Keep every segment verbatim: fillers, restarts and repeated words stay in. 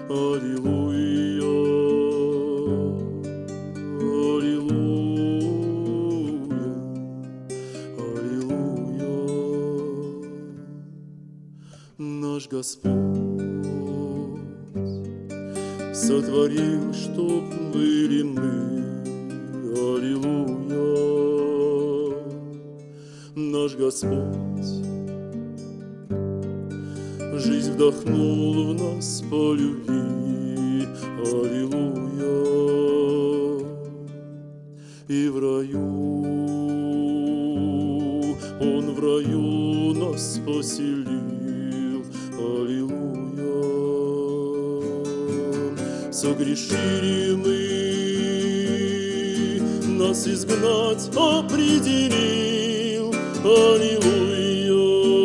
Аллилуйя, аллилуйя, аллилуйя. Наш Господь сотворил, чтоб были мы. Аллилуйя. Наш Господь жизнь вдохнул в нас по любви. Аллилуйя. И в раю Он в раю нас поселил. Аллилуйя. Согрешили мы, нас изгнать определил. Аллилуйя.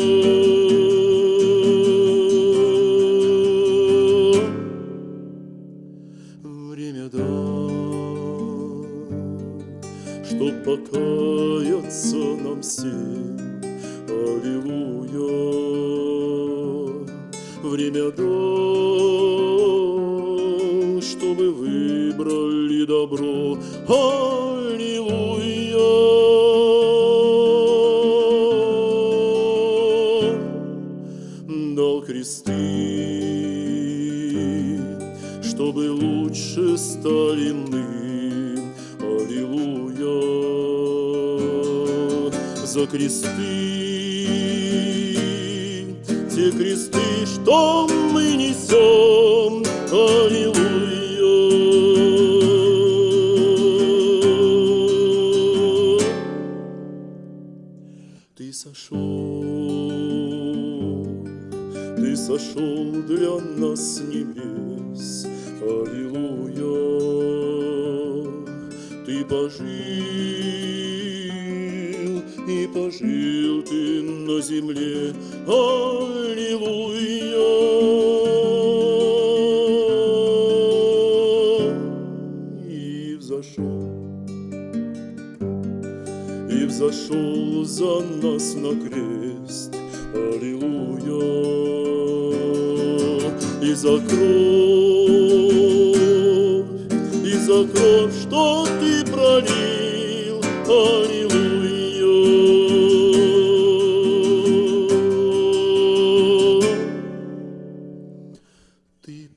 Время дал, чтоб покаяться нам всем. Аллилуйя. Время дал, чтобы выбрали добро. Аллилуйя. Дал кресты, чтобы лучше стали мы. Аллилуйя. За кресты, те кресты, что мы несем. Аллилуйя. Ты сошел, Ты сошел для нас с небес. Аллилуйя. Ты пожил, и пожил Ты на земле. Аллилуйя. И взошел, и взошел за нас на крест. Аллилуйя. И за кровь, и за кровь, что Ты пролил. Аллилуйя. Ты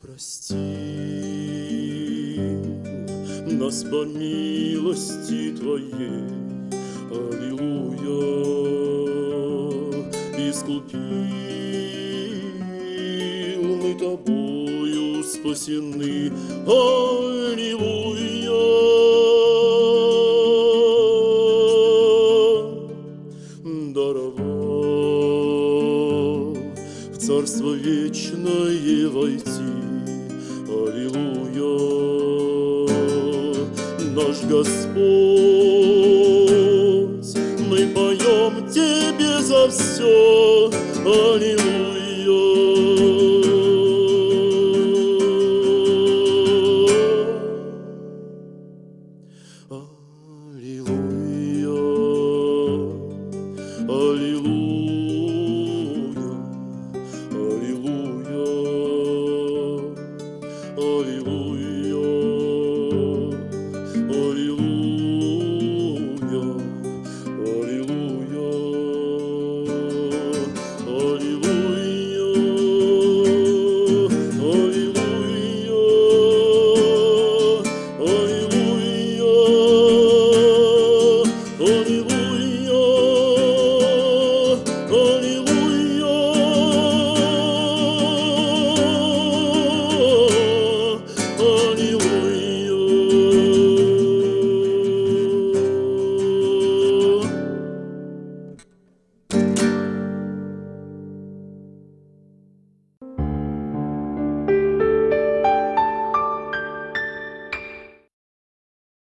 простил нас по милости Твоей. Аллилуйя. Искупил, мы Тобою спасены. Аллилуйя. Даровал в Царство вечное войти. Аллилуйя. Наш Господь, мы поем Тебе за все. Аллилуйя.